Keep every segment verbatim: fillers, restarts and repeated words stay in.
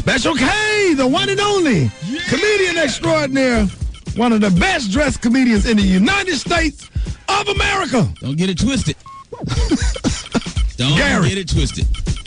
Special K, the one and only yeah. comedian extraordinaire, one of the best dressed comedians in the United States of America. Don't get it twisted. Don't Gary. get it twisted.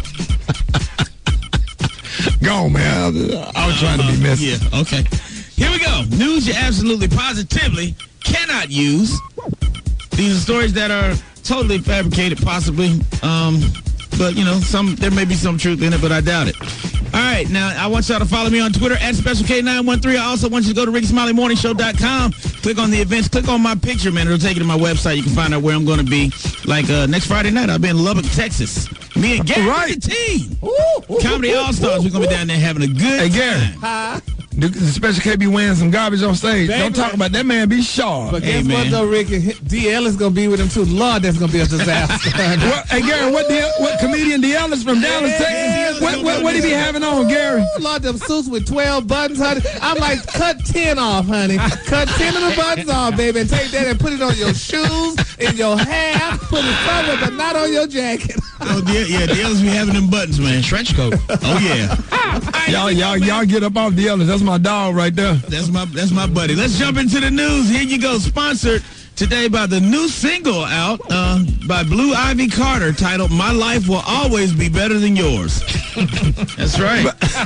Go on, man. I was trying to be messy. Yeah, okay. Here we go. News you absolutely positively cannot use. These are stories that are totally fabricated, possibly. Um, but, you know, some there may be some truth in it, but I doubt it. All right, now, I want y'all to follow me on Twitter, at Special K nine one three. I also want you to go to Ricky Smiley Morning Show dot com. Click on the events. Click on my picture, man. It'll take you to my website. You can find out where I'm going to be. Like uh, next Friday night, I'll be in Lubbock, Texas. Me and Gary right. with the team. Ooh, ooh, Comedy All-Stars. We're going to be down there having a good hey, Gary. time. Huh? The Special K be wearing some garbage on stage. Baby. Don't talk about that man. Be sharp. But hey, guess man. what, though, Ricky? D L is going to be with him, too. Lord, that's going to be a disaster. What, hey, Gary, what, D- what comedian D L is from Dallas, Texas? Yeah, what what, what he be having on, Gary? Ooh, Lord, them suits with twelve buttons, honey. I'm like, cut ten off, honey. Cut ten of the buttons off, baby, and take that and put it on your shoes, in your hair, put it somewhere, but not on your jacket. Oh, yeah, yeah, D L's be having them buttons, man. Trench coat. Oh, yeah. Y'all, y'all, y'all get up off D L's. That's my dog right there. That's my that's my buddy. Let's jump into the news. Here you go. Sponsored today by the new single out uh, by Blue Ivy Carter titled "My Life Will Always Be Better Than Yours." That's right.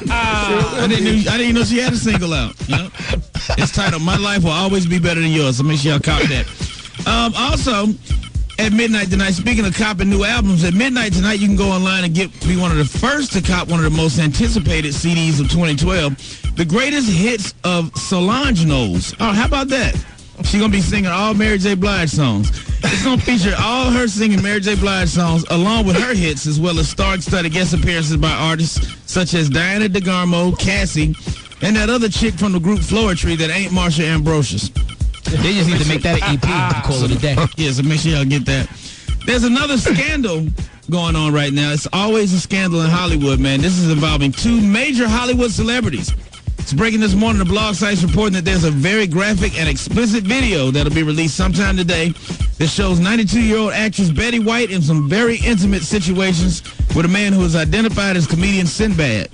I didn't know, I didn't know she had a single out. You know? It's titled "My Life Will Always Be Better Than Yours." So make sure y'all copy that. Um, also, at midnight tonight, speaking of copping new albums, at midnight tonight you can go online and get be one of the first to cop one of the most anticipated C Ds of twenty twelve. The greatest hits of Solange Knowles. Oh, how about that? She's going to be singing all Mary J. Blige songs. It's going to feature all her singing Mary J. Blige songs along with her hits, as well as star-studded guest appearances by artists such as Diana DeGarmo, Cassie, and that other chick from the group Floetry that ain't Marsha Ambrosius. They just need to make that an E P and call it a day. Yeah, so make sure y'all get that. There's another scandal going on right now. It's always a scandal in Hollywood, man. This is involving two major Hollywood celebrities. It's breaking this morning. The blog site's reporting that there's a very graphic and explicit video that'll be released sometime today that shows ninety-two-year-old actress Betty White in some very intimate situations with a man who is identified as comedian Sinbad.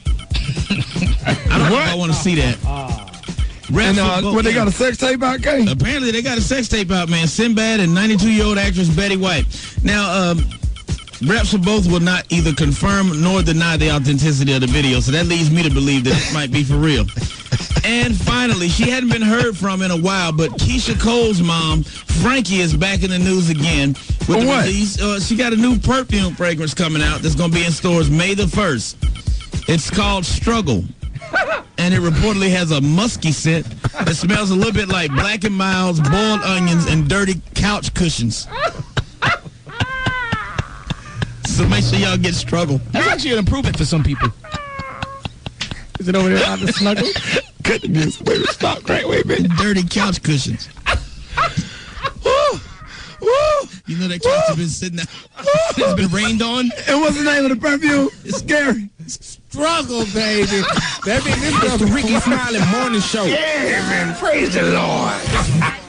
I don't know if I want to see that. And uh, what, they got a sex tape out, Kay? Apparently they got a sex tape out, man. Sinbad and ninety-two-year-old actress Betty White. Now, um, reps for both will not either confirm nor deny the authenticity of the video, so that leads me to believe that it might be for real. And finally, she hadn't been heard from in a while, but Keisha Cole's mom, Frankie, is back in the news again. With the what? release, uh, she got a new perfume fragrance coming out that's going to be in stores May the first. It's called Struggle. And it reportedly has a musky scent that smells a little bit like Black and Mild's, boiled onions, and dirty couch cushions. So make sure y'all get Struggle. That's actually an improvement for some people. Is it over there on the snuggle? Cut the music. Wait, stop. Right, wait a minute. Dirty couch cushions. Woo! Woo! You know that couch has been sitting there. It's been rained on. And what's the name of the perfume? It's scary. Struggle, baby. That means this It's the Ricky Smiley Morning Show. Yeah, man. Praise the Lord.